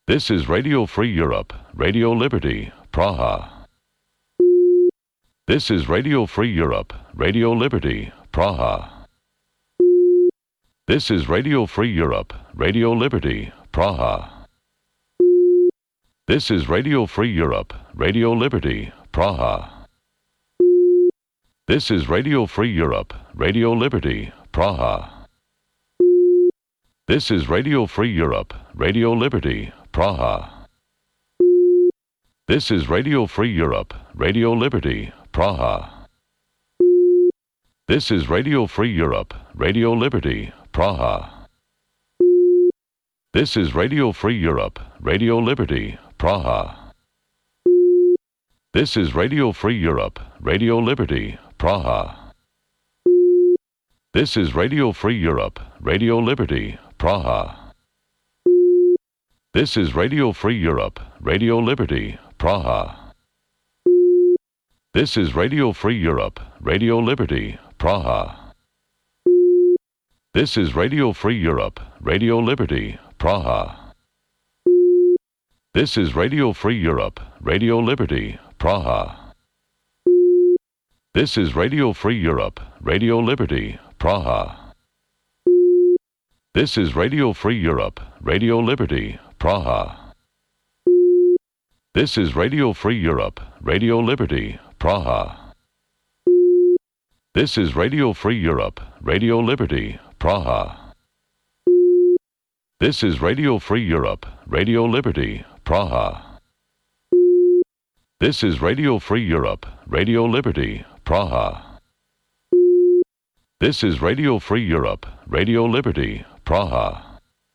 This is Radio Free Europe, Radio Liberty, Praha. This is Radio Free Europe, Radio Liberty, Praha. This is Radio Free Europe, Radio Liberty, Praha. This is Radio Free Europe, Radio Liberty, Praha. This is Radio Free Europe, Radio Liberty, Praha. This is Radio Free Europe, Radio Liberty, Praha. This is Radio Free Europe, Radio Liberty, Praha. This is Radio Free Europe, Radio Liberty, Praha. This is Radio Free Europe, Radio Liberty, Praha. This is Radio Free Europe, Radio Liberty, Praha. This is Radio Free Europe, Radio Liberty, Praha. This is Radio Free Europe, Radio Liberty, Praha. This is Radio Free Europe, Radio Liberty, Praha. This is Radio Free Europe, Radio Liberty, Praha. This is Radio Free Europe, Radio Liberty, Praha. This is Radio Free Europe, Radio Liberty, Praha. This is Radio Free Europe, Radio Liberty, Praha. This is Radio Free Europe, Radio Liberty, Praha. This is Radio Free Europe, Radio Liberty, Praha. This is Radio Free Europe, Radio Liberty, Praha. This is Radio Free Europe, Radio Liberty, Praha. This is Radio Free Europe, Radio Liberty, Praha.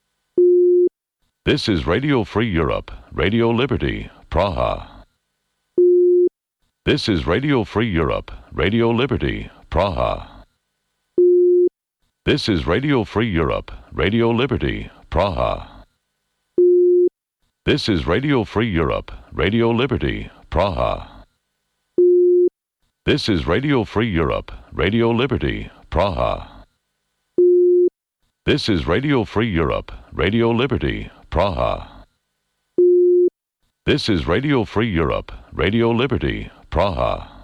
This is Radio Free Europe, Radio Liberty, Praha. This is Radio Free Europe, Radio Liberty, Praha. This is Radio Free Europe, Radio Liberty, Praha. This is Radio Free Europe, Radio Liberty, Praha. This is Radio Free Europe, Radio Liberty, Praha. This is Radio Free Europe, Radio Liberty, Praha. This is Radio Free Europe, Radio Liberty, Praha.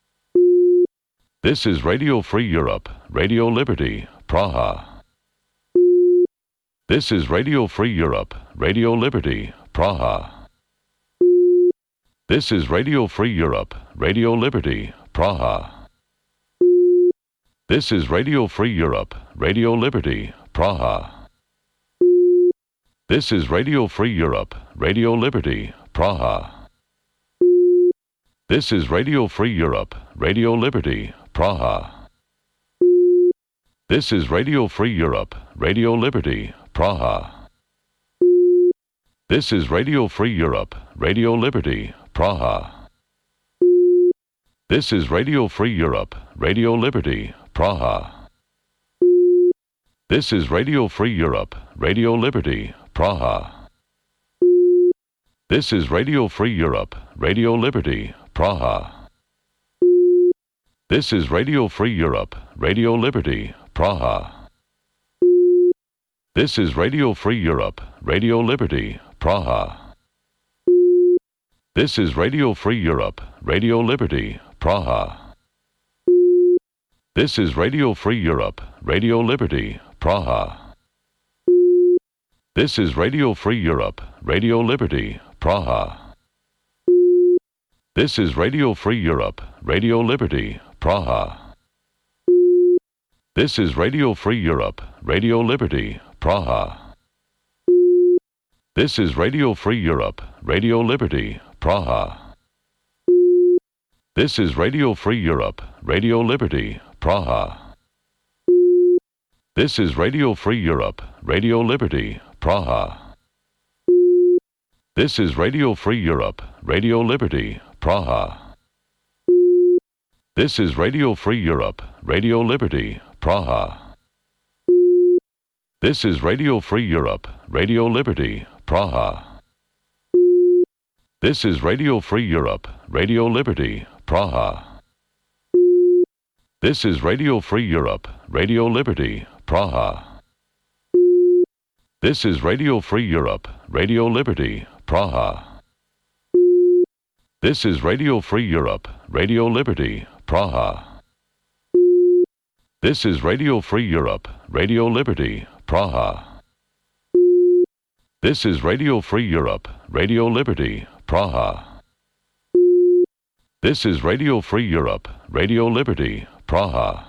This is Radio Free Europe, Radio Liberty, Praha. This is Radio Free Europe, Radio Liberty, Praha. This is Radio Free Europe, Radio Liberty, Praha. This is Radio Free Europe, Radio Liberty, Praha. This is Radio Free Europe, Radio Liberty, Praha. This is Radio Free Europe, Radio Liberty, Praha. This is Radio Free Europe, Radio Liberty, Praha. This is Radio Free Europe, Radio Liberty, Praha. This is Radio Free Europe, Radio Liberty, Praha. This is Radio Free Europe, Radio Liberty, Praha. This is Radio Free Europe, Radio Liberty, Praha. This is Radio Free Europe, Radio Liberty, Praha. This is Radio Free Europe, Radio Liberty, Praha. This is Radio Free Europe, Radio Liberty, Praha. This is Radio Free Europe, Radio Liberty, Praha. This is Radio Free Europe, Radio Liberty, Praha. This is Radio Free Europe, Radio Liberty, Praha. This is Radio Free Europe, Radio Liberty, Praha. This is Radio Free Europe, Radio Liberty, Praha. This is Radio Free Europe, Radio Liberty, Praha. This is Radio Free Europe, Radio Liberty, Praha. This is Radio Free Europe, Radio Liberty, Praha. This is Radio Free Europe, Radio Liberty, Praha. This is Radio Free Europe, Radio Liberty, Praha. This is Radio Free Europe, Radio Liberty, Praha. This is Radio Free Europe, Radio Liberty, Praha. This is Radio Free Europe, Radio Liberty, Praha. This is Radio Free Europe, Radio Liberty, Praha. This is Radio Free Europe, Radio Liberty, Praha. This is Radio Free Europe, Radio Liberty, Praha. This is Radio Free Europe, Radio Liberty, Praha.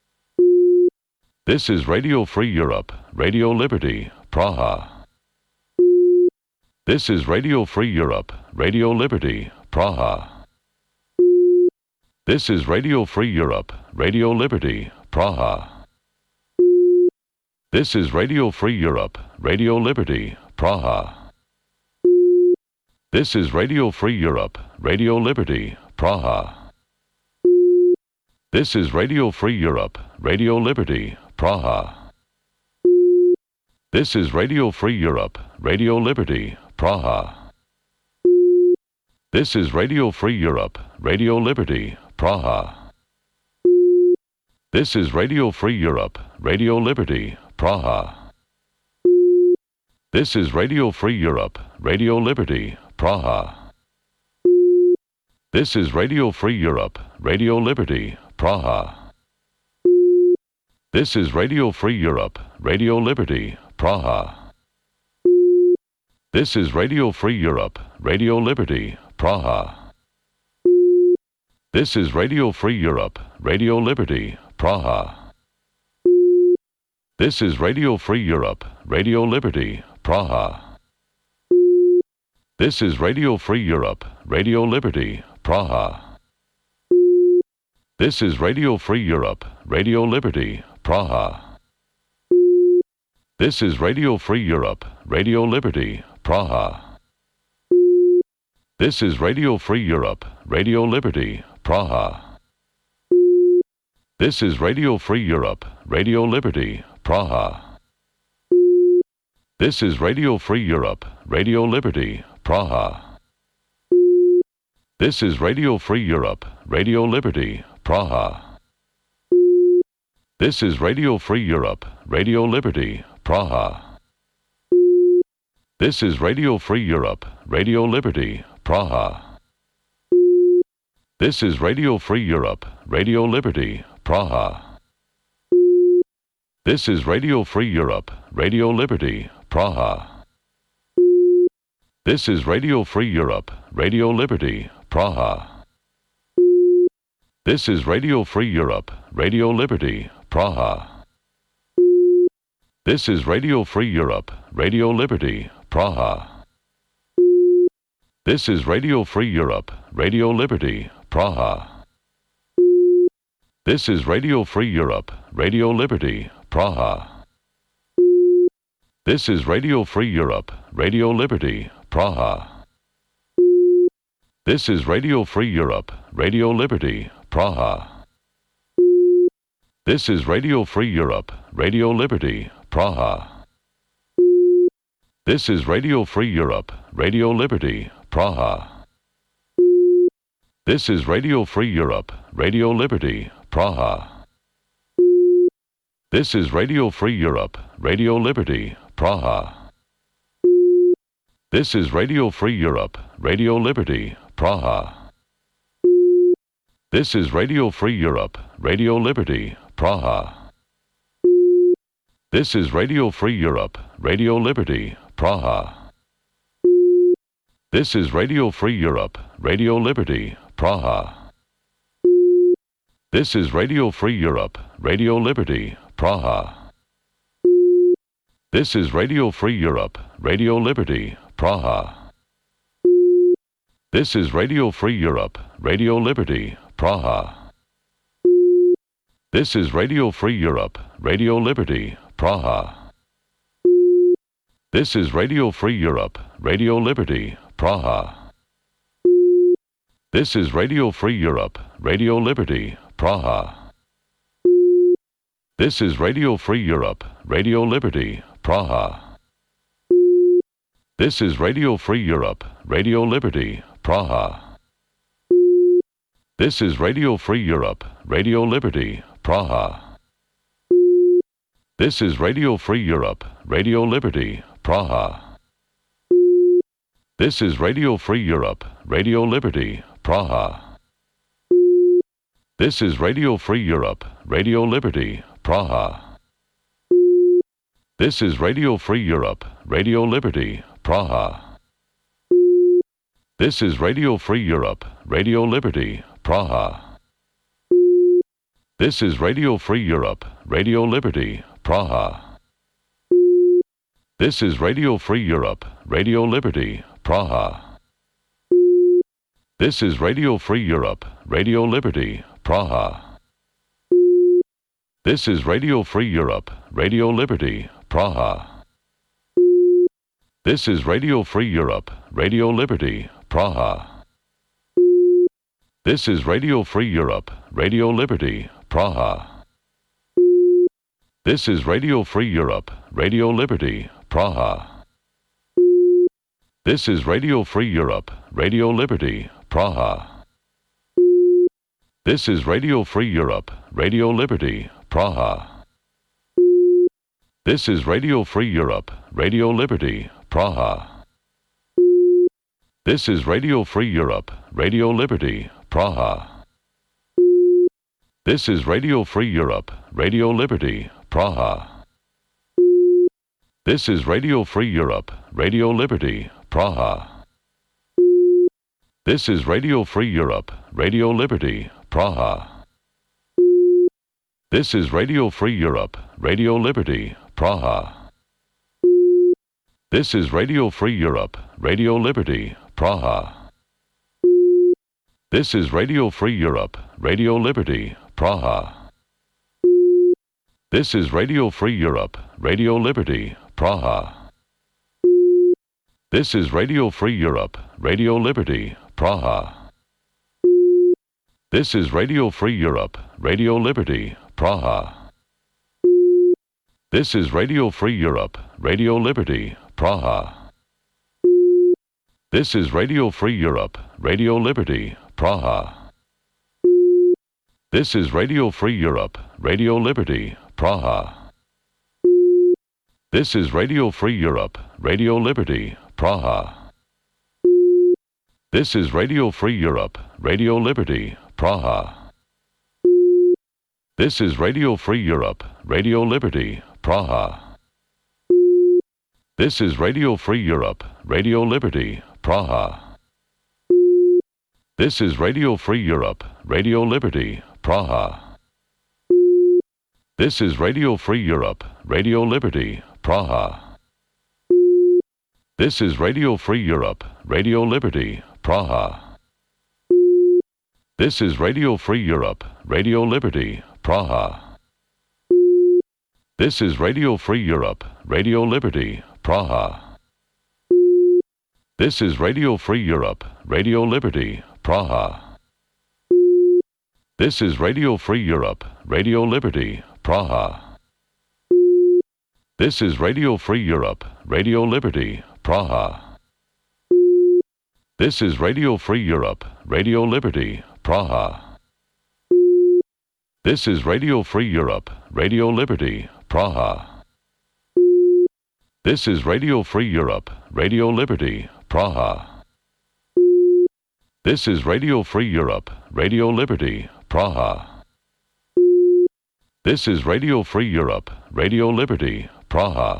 This is Radio Free Europe, Radio Liberty, Praha. This is Radio Free Europe, Radio Liberty, Praha. This is Radio Free Europe, Radio Liberty, Praha. This is Radio Free Europe, Radio Liberty, Praha. This is Radio Free Europe, Radio Liberty, Praha. This is Radio Free Europe, Radio Liberty, Praha. This is Radio Free Europe, Radio Liberty, Praha. This is Radio Free Europe, Radio Liberty, Praha. This is Radio Free Europe, Radio Liberty, Praha. This is Radio Free Europe, Radio Liberty, Praha. This is Radio Free Europe, Radio Liberty, Praha. This is Radio Free Europe, Radio Liberty, Praha. This is Radio Free Europe, Radio Liberty, Praha. This is Radio Free Europe, Radio Liberty, Praha. This is Radio Free Europe, Radio Liberty, Praha. This is Radio Free Europe, Radio Liberty, Praha. This is Radio Free Europe, Radio Liberty, Praha. This is Radio Free Europe, Radio Liberty, Praha. This is Radio Free Europe, Radio Liberty, Praha. This is Radio Free Europe, Radio Liberty, Praha. This is Radio Free Europe, Radio Liberty, Praha. This is Radio Free Europe, Radio Liberty, Praha. This is Radio Free Europe, Radio Liberty, Praha. This is Radio Free Europe, Radio Liberty, Praha. This is Radio Free Europe, Radio Liberty, Praha. This is Radio Free Europe, Radio Liberty, Praha. This is Radio Free Europe, Radio Liberty, Praha. This is Radio Free Europe, Radio Liberty, Praha. This is Radio Free Europe, Radio Liberty, Praha. This is Radio Free Europe, Radio Liberty, Praha. This is Radio Free Europe, Radio Liberty, Praha. This is Radio Free Europe, Radio Liberty, Praha. This is Radio Free Europe, Radio Liberty, Praha. This is Radio Free Europe, Radio Liberty, Praha. This is Radio Free Europe, Radio Liberty, Praha. This is Radio Free Europe, Radio Liberty, Praha. This is Radio Free Europe, Radio Liberty, Praha. This is Radio Free Europe, Radio Liberty, Praha. This is Radio Free Europe, Radio Liberty, Praha. This is Radio Free Europe, Radio Liberty, Praha. This is Radio Free Europe, Radio Liberty, Praha. This is Radio Free Europe, Radio Liberty, Praha. This is Radio Free Europe, Radio Liberty, Praha. This is Radio Free Europe, Radio Liberty, Praha. This is Radio Free Europe, Radio Liberty, Praha. This is Radio Free Europe, Radio Liberty, Praha. This is Radio Free Europe, Radio Liberty, Praha. This is Radio Free Europe, Radio Liberty, Praha. This is Radio Free Europe, Radio Liberty, Praha. This is Radio Free Europe, Radio Liberty, Praha. This is Radio Free Europe, Radio Liberty, Praha. This is Radio Free Europe, Radio Liberty, Praha. This is Radio Free Europe, Radio Liberty, Praha. This is Radio Free Europe, Radio Liberty, Praha. This is Radio Free Europe, Radio Liberty, Praha. This is Radio Free Europe, Radio Liberty, Praha. This is Radio Free Europe, Radio Liberty, Praha. This is Radio Free Europe, Radio Liberty, Praha. This is Radio Free Europe, Radio Liberty, Praha. This is Radio Free Europe, Radio Liberty, Praha. This is Radio Free Europe, Radio Liberty, Praha. This is Radio Free Europe, Radio Liberty, Praha. This is Radio Free Europe, Radio Liberty, Praha. This is Radio Free Europe, Radio Liberty, Praha. This is Radio Free Europe, Radio Liberty, Praha. This is Radio Free Europe, Radio Liberty, Praha. This is Radio Free Europe, Radio Liberty, Praha. This is Radio Free Europe, Radio Liberty, Praha. This is Radio Free Europe, Radio Liberty, Praha. This is Radio Free Europe, Radio Liberty, Praha. This is Radio Free Europe, Radio Liberty, Praha. This is Radio Free Europe, Radio Liberty, Praha. This is Radio Free Europe, Radio Liberty, Praha. This is Radio Free Europe, Radio Liberty, Praha. This is Radio Free Europe, Radio Liberty, Praha. This is Radio Free Europe, Radio Liberty, Praha. This is Radio Free Europe, Radio Liberty, Praha. This is Radio Free Europe, Radio Liberty, Praha. This is Radio Free Europe, Radio Liberty, Praha. This is Radio Free Europe, Radio Liberty, Praha. This is Radio Free Europe, Radio Liberty, Praha. This is Radio Free Europe, Radio Liberty, Praha. This is Radio Free Europe, Radio Liberty, Praha. This is Radio Free Europe, Radio Liberty, Praha. This is Radio Free Europe, Radio Liberty, Praha. This is Radio Free Europe, Radio Liberty, Praha. This is Radio Free Europe, Radio Liberty, Praha. This is Radio Free Europe, Radio Liberty, Praha. This is Radio Free Europe, Radio Liberty, Praha. This is Radio Free Europe, Radio Liberty, Praha. This is Radio Free Europe, Radio Liberty, Praha. This is Radio Free Europe, Radio Liberty, Praha. This is Radio Free Europe, Radio Liberty, Praha. This is Radio Free Europe, Radio Liberty, Praha. This is Radio Free Europe, Radio Liberty, Praha.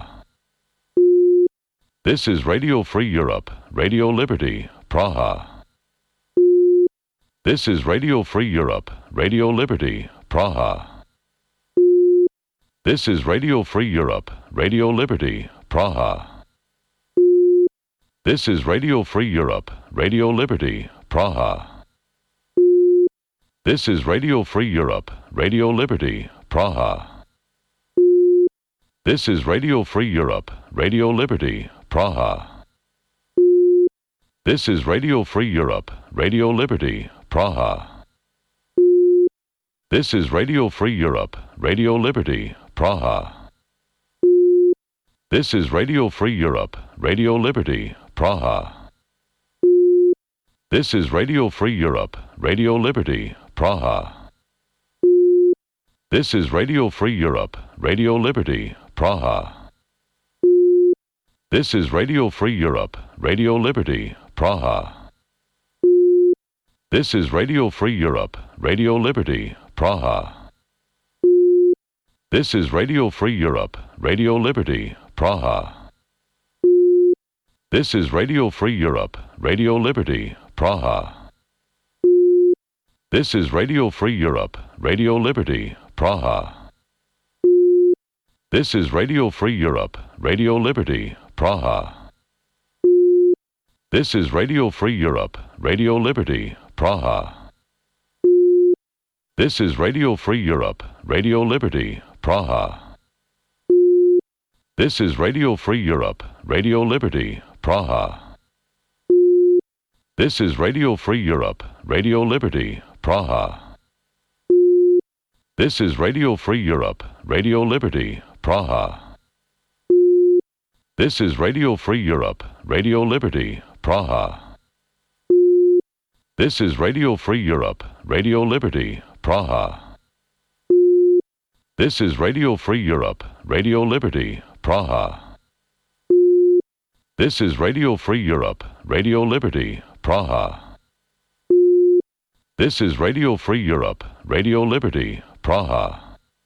This is Radio Free Europe, Radio Liberty, Praha. This is Radio Free Europe, Radio Liberty, Praha. This is Radio Free Europe, Radio Liberty, Praha. This is Radio Free Europe, Radio Liberty, Praha. This is Radio Free Europe, Radio Liberty, Praha. This is Radio Free Europe, Radio Liberty, Praha. This is Radio Free Europe, Radio Liberty, Praha. This is Radio Free Europe, Radio Liberty, Praha. This is Radio Free Europe, Radio Liberty, Praha. This is Radio Free Europe, Radio Liberty, Praha. This is Radio Free Europe, Radio Liberty, Praha. This is Radio Free Europe, Radio Liberty, Praha. This is Radio Free Europe, Radio Liberty, Praha. This is Radio Free Europe, Radio Liberty, Praha. This is Radio Free Europe, Radio Liberty, Praha. This is Radio Free Europe, Radio Liberty, Praha. This is Radio Free Europe, Radio Liberty, Praha. This is Radio Free Europe, Radio Liberty, Praha. This is Radio Free Europe, Radio Liberty, Praha. This is Radio Free Europe, Radio Liberty, Praha. This is Radio Free Europe, Radio Liberty, Praha. This is Radio Free Europe, Radio Liberty, Praha. This is Radio Free Europe, Radio Liberty, Praha. This is Radio Free Europe, Radio Liberty, Praha. This is Radio Free Europe, Radio Liberty, Praha. This is Radio Free Europe, Radio Liberty, Praha. This is Radio Free Europe, Radio Liberty, Praha.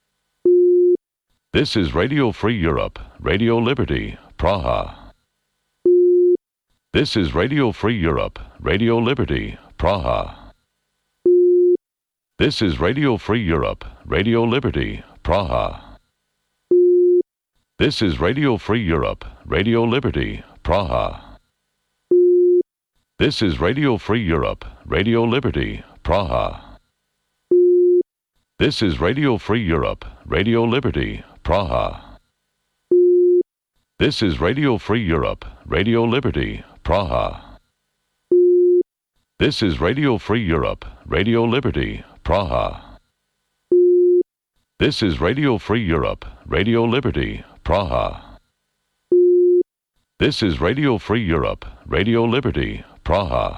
This is Radio Free Europe, Radio Liberty, Praha. This is Radio Free Europe, Radio Liberty, Praha. This is Radio Free Europe, Radio Liberty, Praha. This is Radio Free Europe, Radio Liberty, Praha. This is Radio Free Europe, Radio Liberty, Praha. This is Radio Free Europe, Radio Liberty, Praha. This is Radio Free Europe, Radio Liberty, Praha. This is Radio Free Europe, Radio Liberty, Praha. This is Radio Free Europe, Radio Liberty, Praha. This is Radio Free Europe, Radio Liberty, Praha.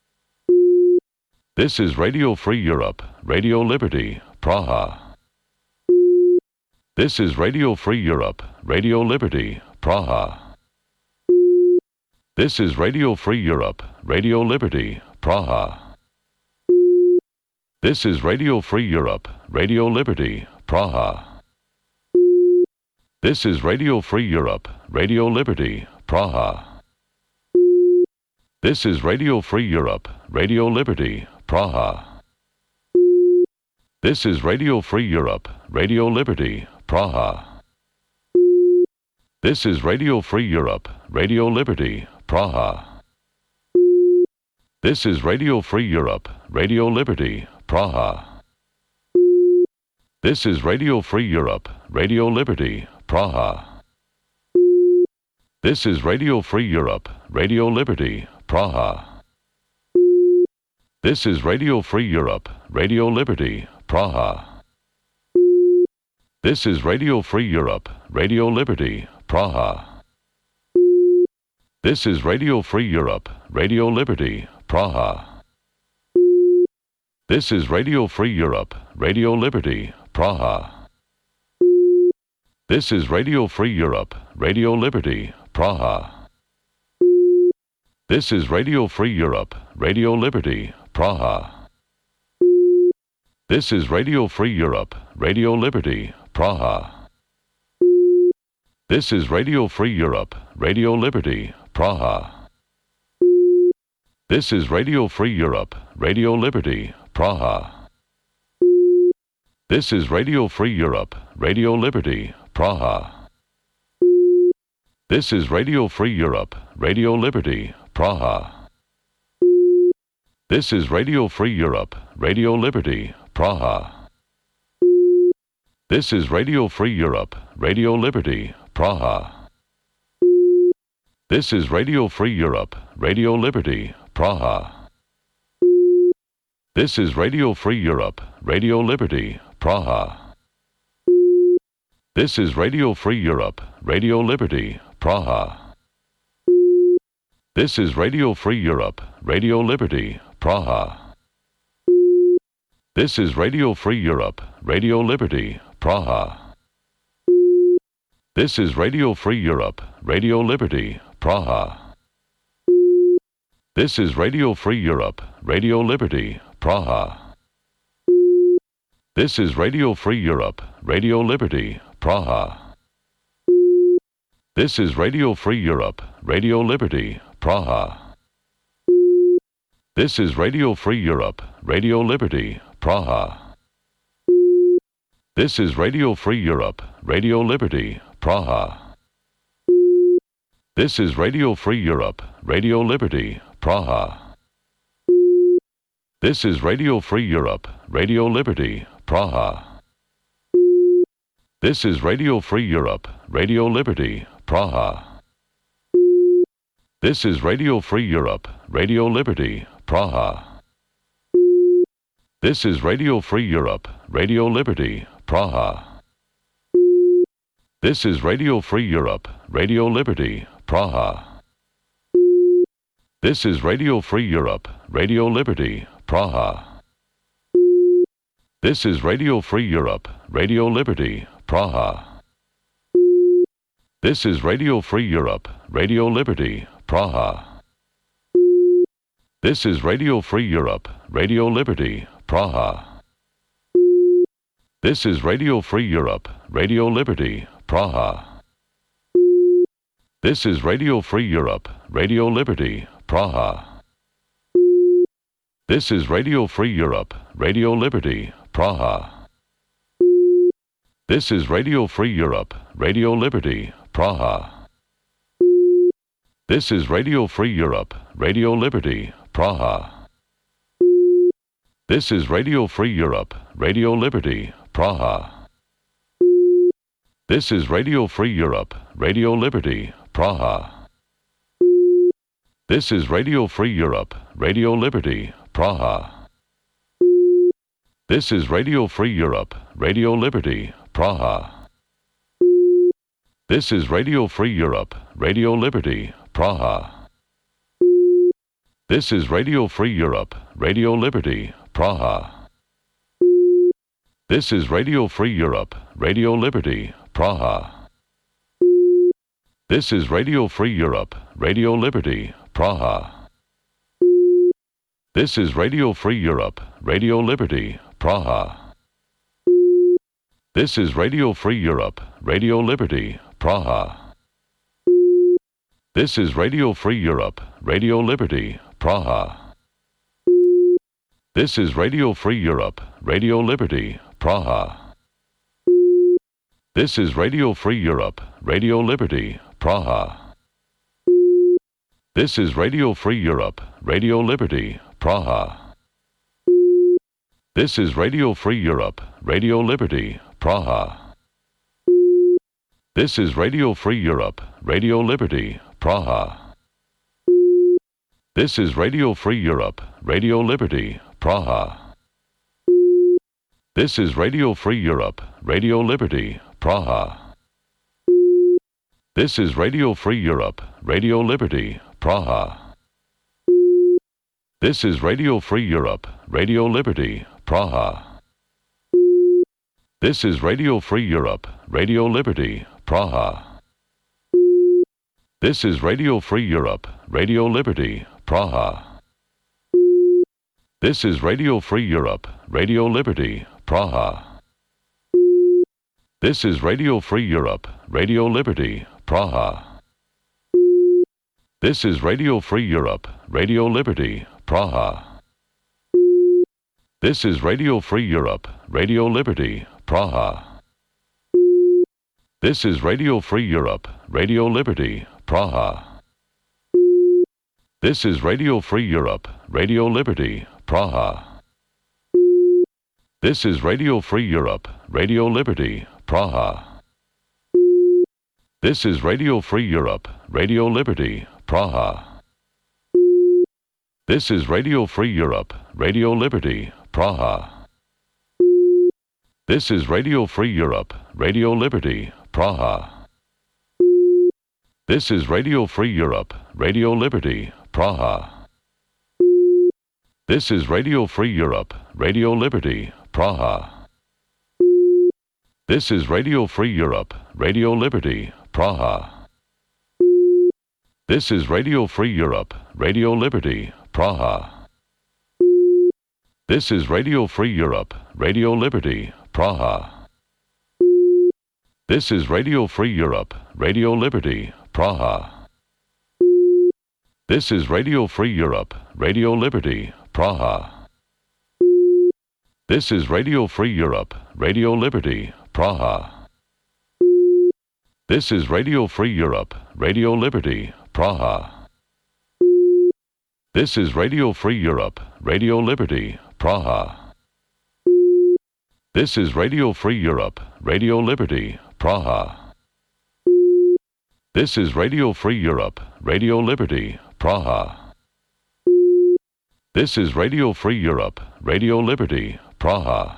This is Radio Free Europe, Radio Liberty, Praha. This is Radio Free Europe, Radio Liberty, Praha. This is Radio Free Europe, Radio Liberty, Praha. This is Radio Free Europe, Radio Liberty, Praha. This is Radio Free Europe, Radio Liberty, Praha. This is Radio Free Europe, Radio Liberty, Praha. This is Radio Free Europe, Radio Liberty, Praha. This is Radio Free Europe, Radio Liberty, Praha. This is Radio Free Europe, Radio Liberty, Praha. This is Radio Free Europe, Radio Liberty, Praha. This is Radio Free Europe, Radio Liberty, Praha. This is Radio Free Europe, Radio Liberty, Praha. This is Radio Free Europe, Radio Liberty, Praha. This is Radio Free Europe, Radio Liberty, Praha. This is Radio Free Europe, Radio Liberty, Praha. This is Radio Free Europe, Radio Liberty, Praha. This is Radio Free Europe, Radio Liberty, Praha. This is Radio Free Europe, Radio Liberty, Praha. This is Radio Free Europe, Radio Liberty, Praha. This is Radio Free Europe, Radio Liberty, Praha. This is Radio Free Europe, Radio Liberty, Praha. This is Radio Free Europe, Radio Liberty, Praha. This is Radio Free Europe, Radio Liberty, Praha. This is Radio Free Europe, Radio Liberty, Praha. This is Radio Free Europe, Radio Liberty, Praha. This is Radio Free Europe, Radio Liberty, Praha. This is Radio Free Europe, Radio Liberty, Praha. This is Radio Free Europe, Radio Liberty, Praha. This is Radio Free Europe, Radio Liberty, Praha. This is Radio Free Europe, Radio Liberty, Praha. This is Radio Free Europe, Radio Liberty, Praha. This is Radio Free Europe, Radio Liberty, Praha. This is Radio Free Europe, Radio Liberty, Praha. This is Radio Free Europe, Radio Liberty, Praha. This is Radio Free Europe, Radio Liberty, Praha. This is Radio Free Europe, Radio Liberty, Praha. This is Radio Free Europe, Radio Liberty, Praha. This is Radio Free Europe, Radio Liberty, Praha. This is Radio Free Europe, Radio Liberty, Praha. This is Radio Free Europe, Radio Liberty, Praha. This is Radio Free Europe, Radio Liberty, Praha. This is Radio Free Europe, Radio Liberty, Praha. This is Radio Free Europe, Radio Liberty, Praha. This is Radio Free Europe, Radio Liberty, Praha. This is Radio Free Europe, Radio Liberty, Praha. This is Radio Free Europe, Radio Liberty, Praha. This is Radio Free Europe, Radio Liberty, Praha. This is Radio Free Europe, Radio Liberty, Praha. This is Radio Free Europe, Radio Liberty, Praha. This is Radio Free Europe, Radio Liberty, Praha. This is Radio Free Europe, Radio Liberty, Praha. This is Radio Free Europe, Radio Liberty, Praha. This is Radio Free Europe, Radio Liberty, Praha. This is Radio Free Europe, Radio Liberty, Praha. This is Radio Free Europe, Radio Liberty, Praha. This is Radio Free Europe, Radio Liberty, Praha. This is Radio Free Europe, Radio Liberty, Praha. This is Radio Free Europe, Radio Liberty, Praha. This is Radio Free Europe, Radio Liberty, Praha. This is Radio Free Europe, Radio Liberty, Praha. This is Radio Free Europe, Radio Liberty, Praha. This is Radio Free Europe, Radio Liberty, Praha. This is Radio Free Europe, Radio Liberty, Praha. This is Radio Free Europe, Radio Liberty, Praha. This is Radio Free Europe, Radio Liberty, Praha. This is Radio Free Europe, Radio Liberty, Praha. This is Radio Free Europe, Radio Liberty, Praha. This is Radio Free Europe, Radio Liberty, Praha. This is Radio Free Europe, Radio Liberty, Praha. This is Radio Free Europe, Radio Liberty, Praha. This is Radio Free Europe, Radio Liberty, Praha. This is Radio Free Europe, Radio Liberty, Praha. This is Radio Free Europe, Radio Liberty, Praha. This is Radio Free Europe, Radio Liberty, Praha. This is Radio Free Europe, Radio Liberty, Praha. This is Radio Free Europe, Radio Liberty, Praha. This is Radio Free Europe, Radio Liberty, Praha. This is Radio Free Europe, Radio Liberty, Praha. This is Radio Free Europe, Radio Liberty, Praha. This is Radio Free Europe, Radio Liberty, Praha. This is Radio Free Europe, Radio Liberty, Praha. This is Radio Free Europe, Radio Liberty, Praha. This is Radio Free Europe, Radio Liberty, Praha. This is Radio Free Europe, Radio Liberty, Praha. This is Radio Free Europe, Radio Liberty, Praha. This is Radio Free Europe, Radio Liberty, Praha. This is Radio Free Europe, Radio Liberty, Praha. This is Radio Free Europe, Radio Liberty, Praha. This is Radio Free Europe, Radio Liberty, Praha. This is Radio Free Europe, Radio Liberty, Praha. This is Radio Free Europe, Radio Liberty, Praha. This is Radio Free Europe, Radio Liberty, Praha. This is Radio Free Europe, Radio Liberty, Praha. This is Radio Free Europe, Radio Liberty, Praha. This is Radio Free Europe, Radio Liberty, Praha.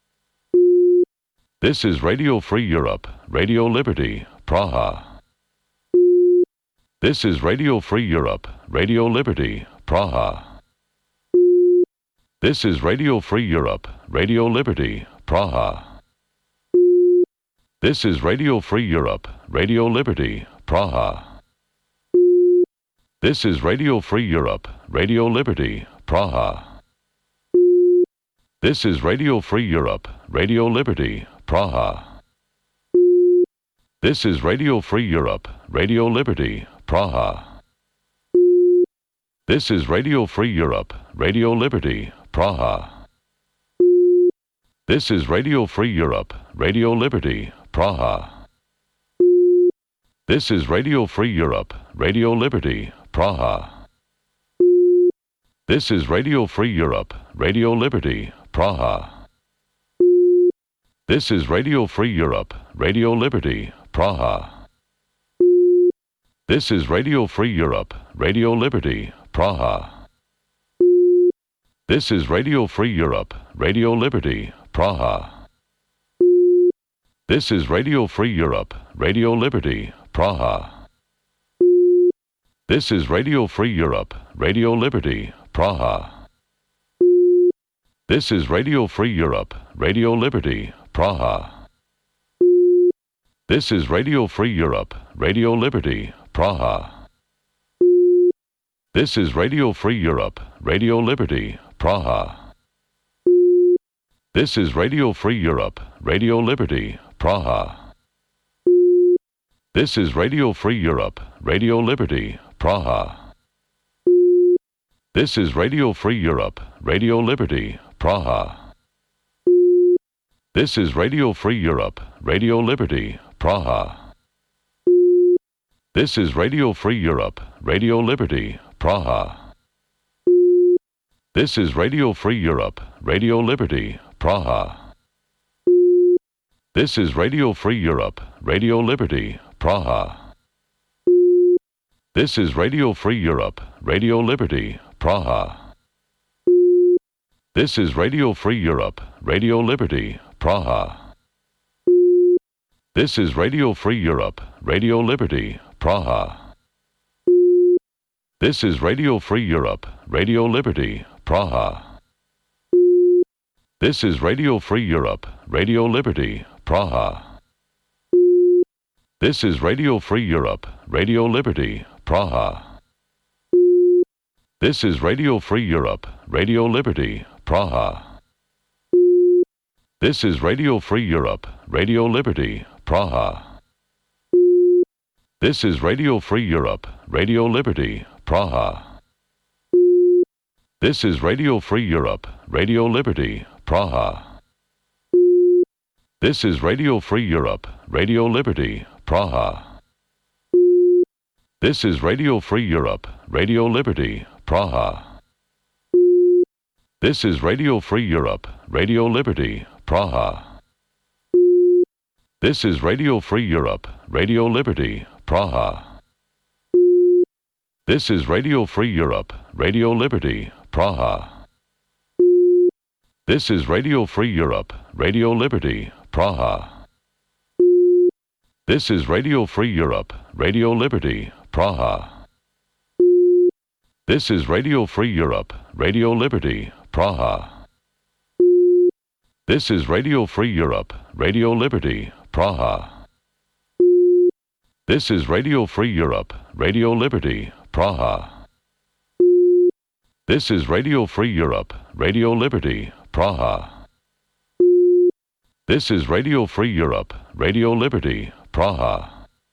This is Radio Free Europe, Radio Liberty, Praha. This is Radio Free Europe, Radio Liberty, Praha. This is Radio Free Europe, Radio Liberty, Praha. This is Radio Free Europe, Radio Liberty, Praha. This is Radio Free Europe, Radio Liberty, Praha. This is Radio Free Europe, Radio Liberty, Praha. This is Radio Free Europe, Radio Liberty, Praha. This is Radio Free Europe, Radio Liberty, Praha. This is Radio Free Europe, Radio Liberty, Praha. This is Radio Free Europe, Radio Liberty, Praha. This is Radio Free Europe, Radio Liberty, Praha. This is Radio Free Europe, Radio Liberty, Praha. This is Radio Free Europe, Radio Liberty, Praha. This is Radio Free Europe, Radio Liberty, Praha. This is Radio Free Europe, Radio Liberty, Praha. This is Radio Free Europe, Radio Liberty, Praha. This is Radio Free Europe, Radio Liberty, Praha. This is Radio Free Europe, Radio Liberty, Praha. This is Radio Free Europe, Radio Liberty, Praha. This is Radio Free Europe, Radio Liberty, Praha. This is Radio Free Europe, Radio Liberty, Praha. This is Radio Free Europe, Radio Liberty, Praha. This is Radio Free Europe, Radio Liberty, Praha. This is Radio Free Europe, Radio Liberty, Praha. This is Radio Free Europe, Radio Liberty, Praha. This is Radio Free Europe, Radio Liberty, Praha. This is Radio Free Europe, Radio Liberty, Praha. This is Radio Free Europe, Radio Liberty, Praha. This is Radio Free Europe, Radio Liberty, Praha. This is Radio Free Europe, Radio Liberty, Praha. This is Radio Free Europe, Radio Liberty, Praha. This is Radio Free Europe, Radio Liberty, Praha. This is Radio Free Europe, Radio Liberty, Praha. This is Radio Free Europe, Radio Liberty, Praha. This is Radio Free Europe, Radio Liberty, Praha. This is Radio Free Europe, Radio Liberty, Praha. This is Radio Free Europe, Radio Liberty, Praha. This is Radio Free Europe, Radio Liberty, Praha. This is Radio Free Europe, Radio Liberty, Praha. This is Radio Free Europe, Radio Liberty, Praha. This is Radio Free Europe, Radio Liberty, Praha. This is Radio Free Europe, Radio Liberty, Praha. This is Radio Free Europe, Radio Liberty, Praha. This is Radio Free Europe, Radio Liberty, Praha. This is Radio Free Europe, Radio Liberty, Praha. This is Radio Free Europe, Radio Liberty, Praha. This is Radio Free Europe, Radio Liberty, Praha. This is Radio Free Europe, Radio Liberty, Praha.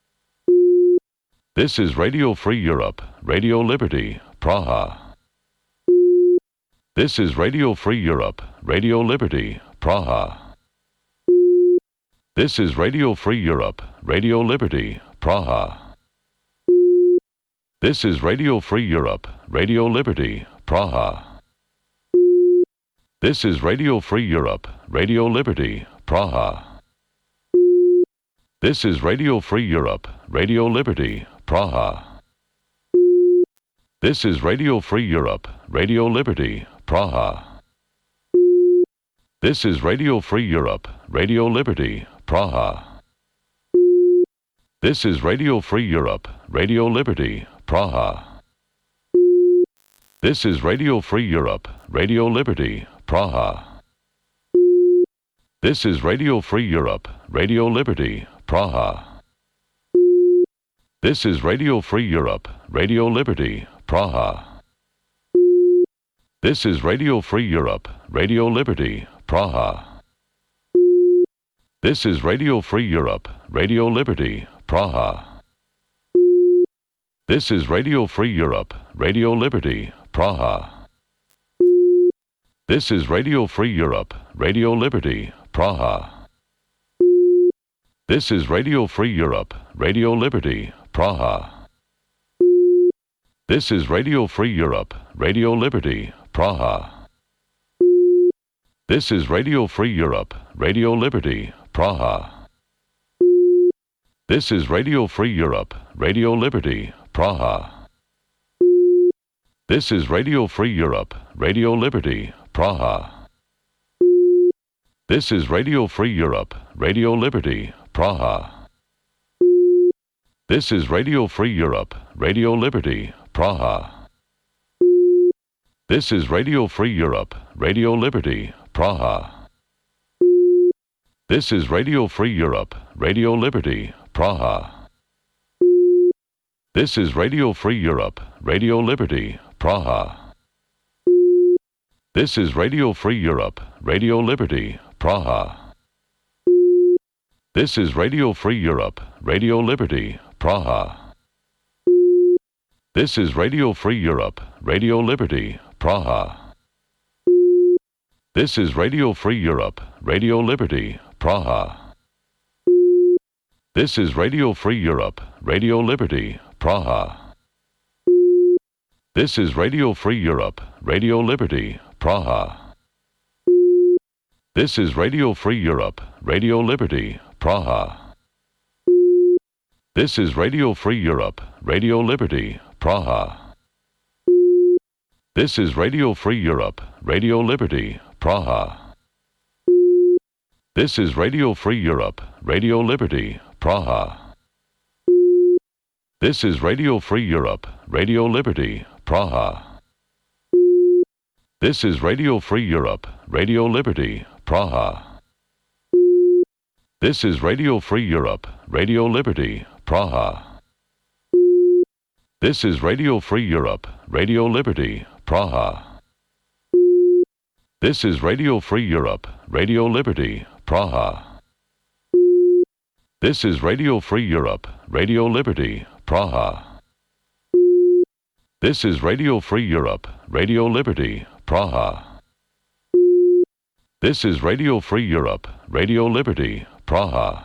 This is Radio Free Europe, Radio Liberty, Praha. This is Radio Free Europe, Radio Liberty, Praha. This is Radio Free Europe, Radio Liberty, Praha. This is Radio Free Europe, Radio Liberty, Praha. This is Radio Free Europe, Radio Liberty, Praha. This is Radio Free Europe, Radio Liberty, Praha. This is Radio Free Europe, Radio Liberty, Praha. This is Radio Free Europe, Radio Liberty, Praha. This is Radio Free Europe, Radio Liberty, Praha. This is Radio Free Europe, Radio Liberty, Praha. This is Radio Free Europe, Radio Liberty, Praha. This is Radio Free Europe, Radio Liberty, Praha. This is Radio Free Europe, Radio Liberty, Praha. This is Radio Free Europe, Radio Liberty, Praha. This is Radio Free Europe, Radio Liberty, Praha. This is Radio Free Europe, Radio Liberty, Praha. This is Radio Free Europe, Radio Liberty, Praha. This is Radio Free Europe, Radio Liberty, Praha. This is Radio Free Europe, Radio Liberty, Praha. This is Radio Free Europe, Radio Liberty, Praha. This is Radio Free Europe, Radio Liberty, Praha. This is Radio Free Europe, Radio Liberty, Praha. This is Radio Free Europe, Radio Liberty, Praha. This is Radio Free Europe, Radio Liberty, Praha. This is Radio Free Europe, Radio Liberty, Praha. This is Radio Free Europe, Radio Liberty, Praha. This is Radio Free Europe, Radio Liberty, Praha. This is Radio Free Europe, Radio Liberty, Praha. This is Radio Free Europe, Radio Liberty, Praha. This is Radio Free Europe, Radio Liberty, Praha. This is Radio Free Europe, Radio Liberty, Praha. This is Radio Free Europe, Radio Liberty, Praha. This is Radio Free Europe, Radio Liberty, Praha. This is Radio Free Europe, Radio Liberty, Praha. This is Radio Free Europe, Radio Liberty, Praha. This is Radio Free Europe, Radio Liberty, Praha. This is Radio Free Europe, Radio Liberty, Praha. This is Radio Free Europe, Radio Liberty, Praha. This is Radio Free Europe, Radio Liberty, Praha. This is Radio Free Europe, Radio Liberty, Praha. This is Radio Free Europe, Radio Liberty, Praha. This is Radio Free Europe, Radio Liberty, Praha. This is Radio Free Europe, Radio Liberty, Praha. This is Radio Free Europe, Radio Liberty, Praha.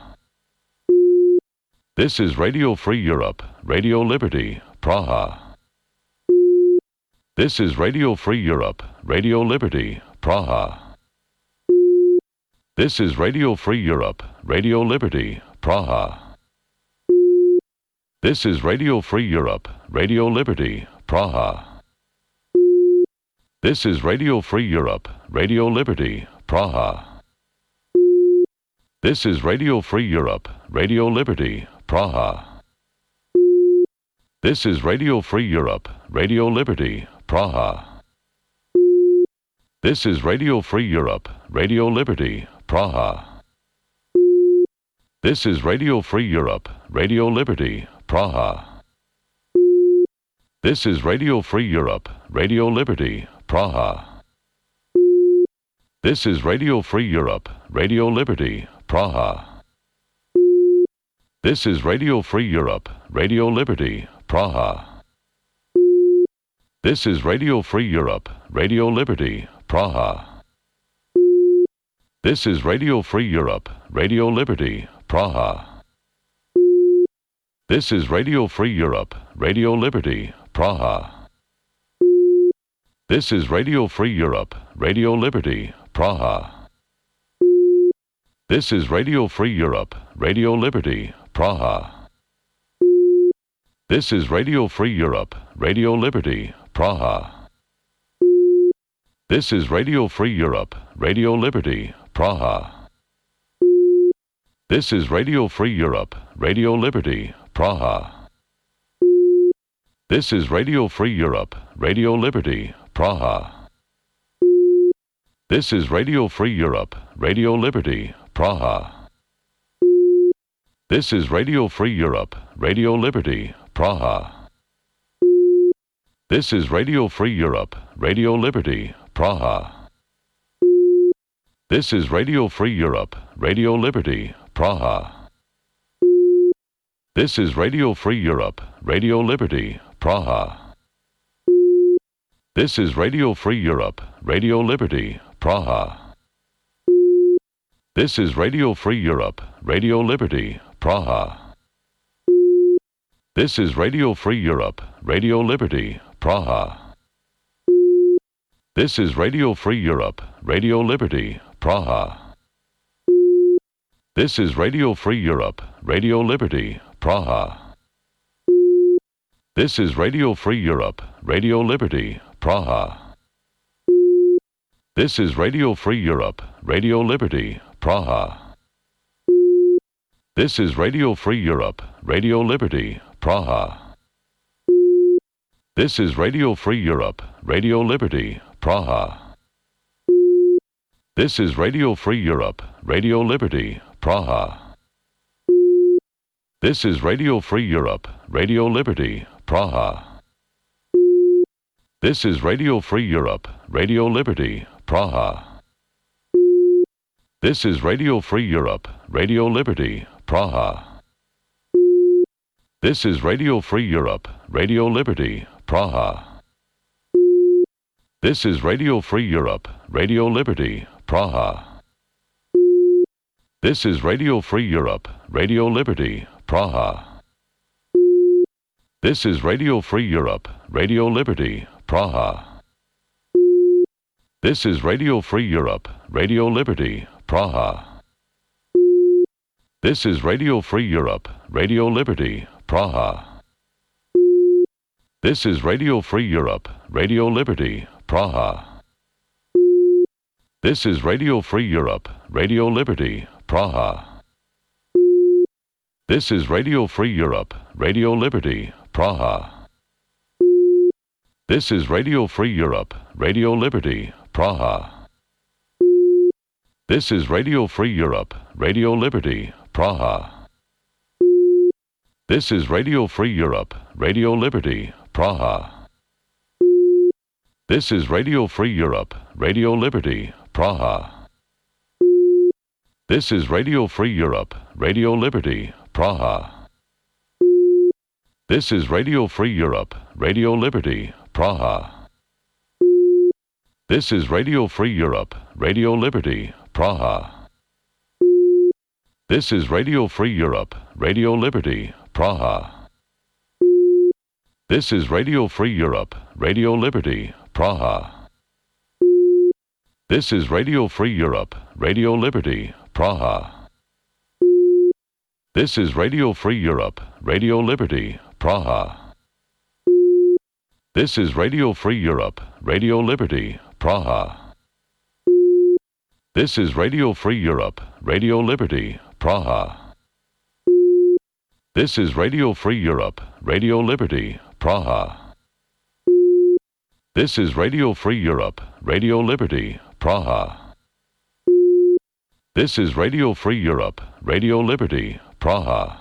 This is Radio Free Europe, Radio Liberty, Praha. This is Radio Free Europe, Radio Liberty, Praha. This is Radio Free Europe, Radio Liberty, Praha. This is Radio Free Europe, Radio Liberty, Praha. This is Radio Free Europe, Radio Liberty, Praha. This is Radio Free Europe, Radio Liberty, Praha. This is Radio Free Europe, Radio Liberty, Praha. This is Radio Free Europe, Radio Liberty, Praha. This is Radio Free Europe, Radio Liberty, Praha. This is Radio Free Europe, Radio Liberty, Praha. This is Radio Free Europe, Radio Liberty, Praha. This is Radio Free Europe, Radio Liberty, Praha. This is Radio Free Europe, Radio Liberty, Praha. This is Radio Free Europe, Radio Liberty, Praha. This is Radio Free Europe, Radio Liberty, Praha. This is Radio Free Europe, Radio Liberty, Praha. This is Radio Free Europe, Radio Liberty, Praha. This is Radio Free Europe, Radio Liberty, Praha. This is Radio Free Europe, Radio Liberty, Praha. This is Radio Free Europe, Radio Liberty, Praha. This is Radio Free Europe, Radio Liberty, Praha. This is Radio Free Europe, Radio Liberty, Praha. This is Radio Free Europe, Radio Liberty, Praha. This is Radio Free Europe, Radio Liberty, Praha. This is Radio Free Europe, Radio Liberty, Praha. This is Radio Free Europe, Radio Liberty, Praha. This is Radio Free Europe, Radio Liberty, Praha. This is Radio Free Europe, Radio Liberty, Praha. This is Radio Free Europe, Radio Liberty, Praha. This is Radio Free Europe, Radio Liberty, Praha. This is Radio Free Europe, Radio Liberty, Praha. This is Radio Free Europe, Radio Liberty, Praha. This is Radio Free Europe, Radio Liberty, Praha. This is Radio Free Europe, Radio Liberty, Praha. This is Radio Free Europe, Radio Liberty, Praha. This is Radio Free Europe, Radio Liberty, Praha. This is Radio Free Europe, Radio Liberty, Praha. This is Radio Free Europe, Radio Liberty, Praha. This is Radio Free Europe, Radio Liberty, Praha. This is Radio Free Europe, Radio Liberty, Praha. This is Radio Free Europe, Radio Liberty, Praha. This is Radio Free Europe, Radio Liberty, Praha. This is Radio Free Europe, Radio Liberty, Praha. This is Radio Free Europe, Radio Liberty, Praha. This is Radio Free Europe, Radio Liberty, Praha. This is Radio Free Europe, Radio Liberty, Praha. This is Radio Free Europe, Radio Liberty, Praha. This is Radio Free Europe, Radio Liberty, Praha. This is Radio Free Europe, Radio Liberty, Praha. This is Radio Free Europe, Radio Liberty, Praha. This is Radio Free Europe, Radio Liberty, Praha. This is Radio Free Europe, Radio Liberty, Praha. This is Radio Free Europe, Radio Liberty, Praha. This is Radio Free Europe, Radio Liberty, Praha. This is Radio Free Europe, Radio Liberty, Praha. This is Radio Free Europe, Radio Liberty, Praha. This is Radio Free Europe, Radio Liberty, Praha. This is Radio Free Europe, Radio Liberty, Praha. This is Radio Free Europe, Radio Liberty, Praha. This is Radio Free Europe, Radio Liberty, Praha. This is Radio Free Europe, Radio Liberty, Praha. This is Radio Free Europe, Radio Liberty, Praha. This is Radio Free Europe, Radio Liberty, Praha. This is Radio Free Europe, Radio Liberty, Praha.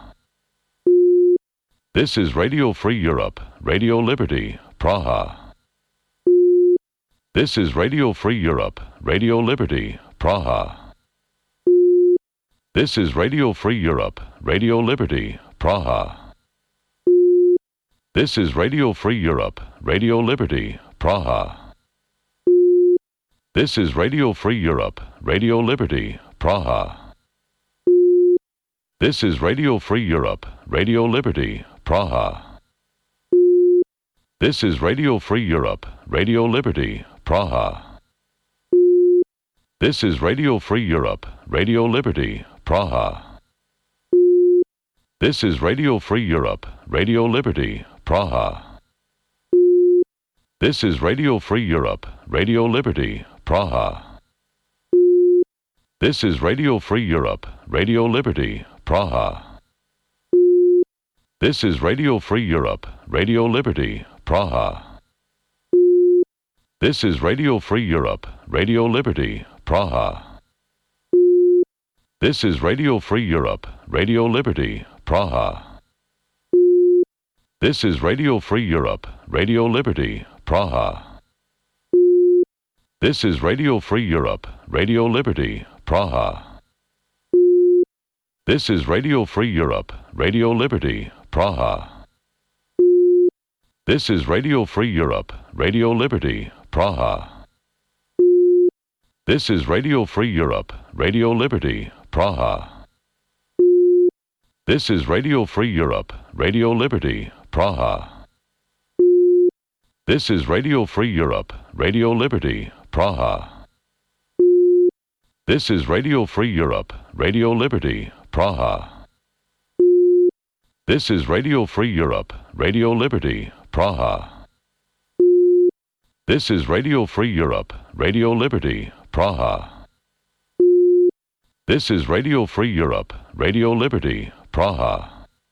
This is Radio Free Europe, Radio Liberty, Praha. This is Radio Free Europe, Radio Liberty, Praha. This is Radio Free Europe, Radio Liberty, Praha. This is Radio Free Europe, Radio Liberty, Praha. This is Radio Free Europe, Radio Liberty, Praha. This is Radio Free Europe, Radio Liberty, Praha. This is Radio Free Europe, Radio Liberty, Praha. This is Radio Free Europe, Radio Liberty, Praha. This is Radio Free Europe, Radio Liberty, Praha. This is Radio Free Europe, Radio Liberty, Praha. This is Radio Free Europe, Radio Liberty, Praha. This is Radio Free Europe, Radio Liberty, Praha. This is Radio Free Europe, Radio Liberty, Praha. This is Radio Free Europe, Radio Liberty, Praha. This is Radio Free Europe, Radio Liberty, Praha. This is Radio Free Europe, Radio Liberty, Praha. This is Radio Free Europe, Radio Liberty, Praha. This is Radio Free Europe, Radio Liberty, Praha. This is Radio Free Europe, Radio Liberty, Praha. This is Radio Free Europe, Radio Liberty, Praha. This is Radio Free Europe, Radio Liberty, Praha. This is Radio Free Europe, Radio Liberty, Praha. This is Radio Free Europe, Radio Liberty, Praha. This is Radio Free Europe, Radio Liberty, Praha. This is Radio Free Europe, Radio Liberty, Praha.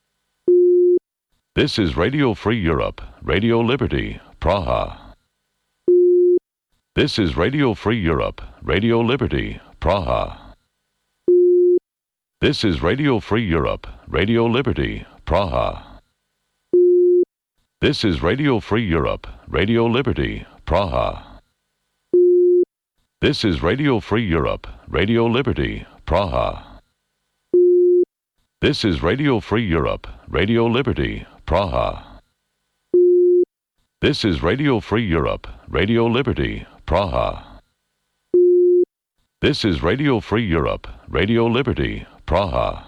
This is Radio Free Europe, Radio Liberty, Praha. This is Radio Free Europe, Radio Liberty, Praha. This is Radio Free Europe, Radio Liberty, Praha. This is Radio Free Europe, Radio Liberty, Praha. This is Radio Free Europe, Radio Liberty, Praha. This is Radio Free Europe, Radio Liberty, Praha. This is Radio Free Europe, Radio Liberty, Praha. This is Radio Free Europe, Radio Liberty, Praha.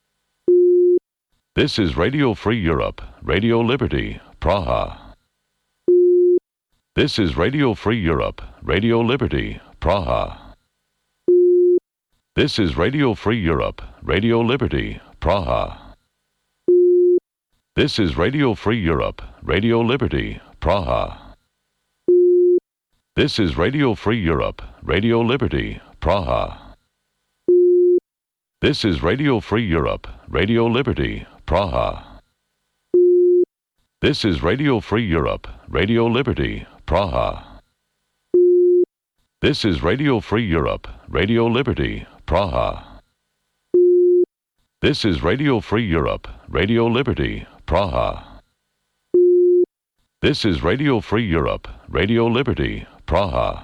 This is Radio Free Europe, Radio Liberty, Praha. This is Radio Free Europe, Radio Liberty, Praha. This is Radio Free Europe, Radio Liberty, Praha. This is Radio Free Europe, Radio Liberty, Praha. This is Radio Free Europe, Radio Liberty, Praha. This is Radio Free Europe, Radio Liberty, Praha. This is Radio Free Europe, Radio Liberty, Praha. This is Radio Free Europe, Radio Liberty, Praha. This is Radio Free Europe, Radio Liberty, Praha. This is Radio Free Europe, Radio Liberty, Praha.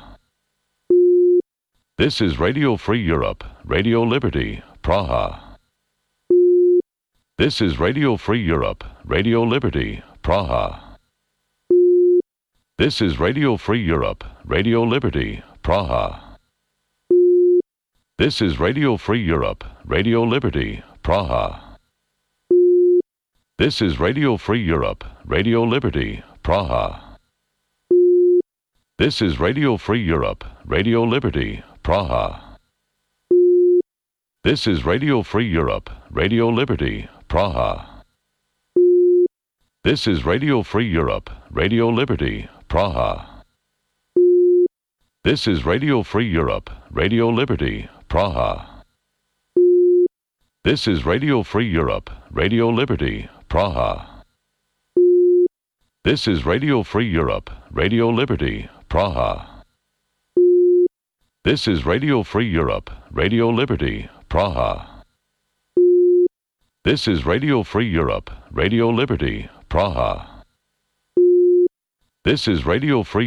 This is Radio Free Europe, Radio Liberty, Praha. This is Radio Free Europe, Radio Liberty, Praha. This is Radio Free Europe, Radio Liberty, Praha. This is Radio Free Europe, Radio Liberty, Praha. This is Radio Free Europe, Radio Liberty, Praha. This is Radio Free Europe, Radio Liberty, Praha. This is Radio Free Europe, Radio Liberty, Praha. This is Radio Free Europe, Radio Liberty, Praha. This is Radio Free Europe, Radio Liberty, Praha. This is Radio Free Europe, Radio Liberty, Praha. This is Radio Free Europe, Radio Liberty, Praha. This is Radio Free Europe, Radio Liberty, Praha. This is Radio Free Europe, Radio Liberty, Praha. This is Radio Free